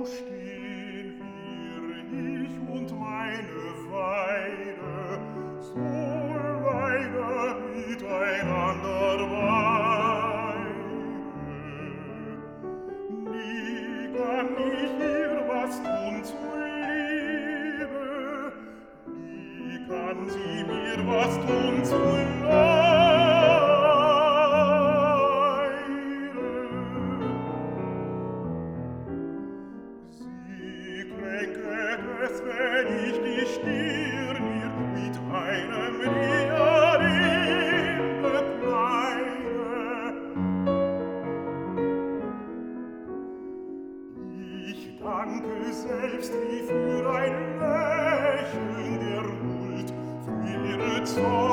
stehen wir, ich und meine Weide, so leider miteinander weide. Nie kann ich ihr was tun zuliebe, nie kann sie mir was tun zuleide. Sie kränket es, wenn ich die Stirn ihr mit einem Diadem bekleide. Ich danke selbst wie für ein Lächeln der Huld, für ihre Zorn.